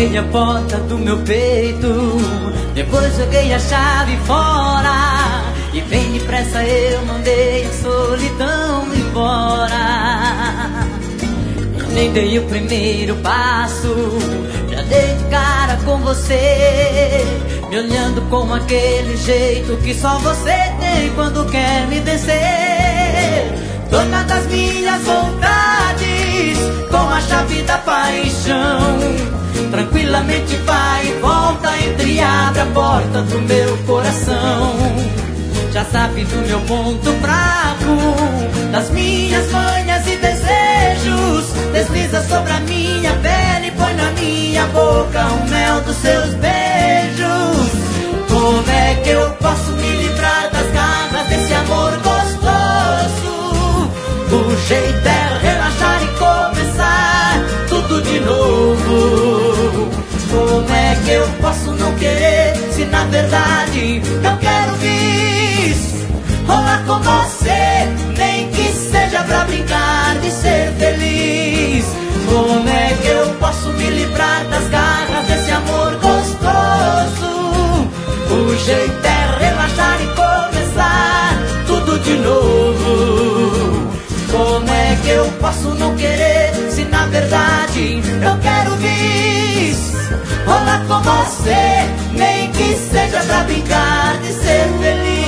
tranquei a porta do meu peito, depois joguei a chave fora e bem depressa eu mandei a solidão embora. Nem dei o primeiro passo, já dei de cara com você, me olhando com aquele jeito que só você tem quando quer me vencer. Dona das minhas vontades, com a chave da paixão, tranquilamente vai e volta, entra e abre a porta do meu coração. Já sabe do meu ponto fraco, das minhas manhas e desejos, desliza sobre a minha pele e põe na minha boca o mel dos seus beijos. Como é que eu posso me livrar das garras desse amor gostoso? O jeito é relaxar e começar tudo de novo. Como é que eu posso não querer, se na verdade eu quero rolar com você, nem que seja pra brincar de ser feliz? Como é que eu posso me livrar das garras desse amor gostoso? O jeito é relaxar e começar tudo de novo. Como é que eu posso não querer, se na verdade eu quero rolar com você, nem que seja pra brincar de ser feliz?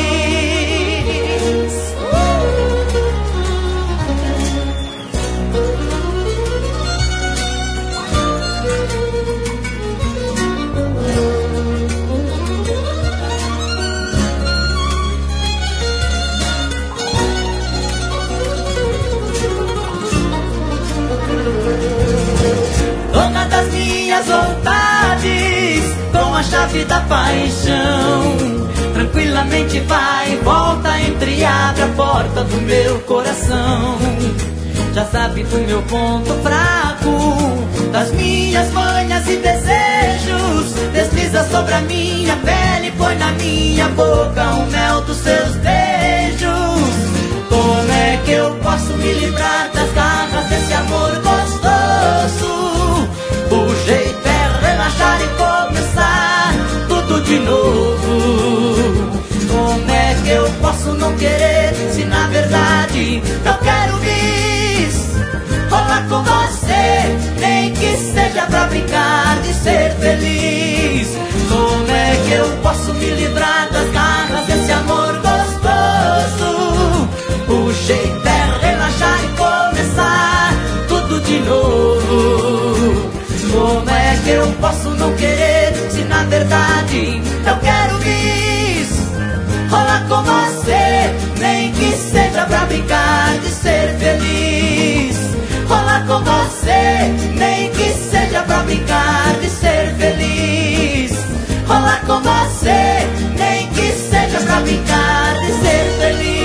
Dona das minhas vontades, com a chave da paixão, tranquilamente vai e volta, entra e abre a porta do meu coração. Já sabe do meu ponto fraco, das minhas manhas e desejos, desliza sobre a minha pele e põe na minha boca o mel dos seus beijos. Como é que eu posso me livrar das garras desse amor gostoso? O jeito é relaxar e começar tudo de novo. Como é que eu posso não querer, se na verdade eu quero rolar com você, nem que seja pra brincar de ser feliz? Como é que eu posso me livrar das garras desse amor gostoso? O jeito é relaxar e começar tudo de novo. Como é que eu posso não querer, se na verdade eu quero rolar com você, nem que seja pra brincar de ser feliz? Rolar com você, nem que seja pra brincar de ser feliz? Rolar com você, nem que seja pra brincar de ser feliz?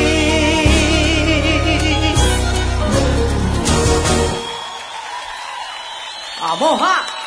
Amor!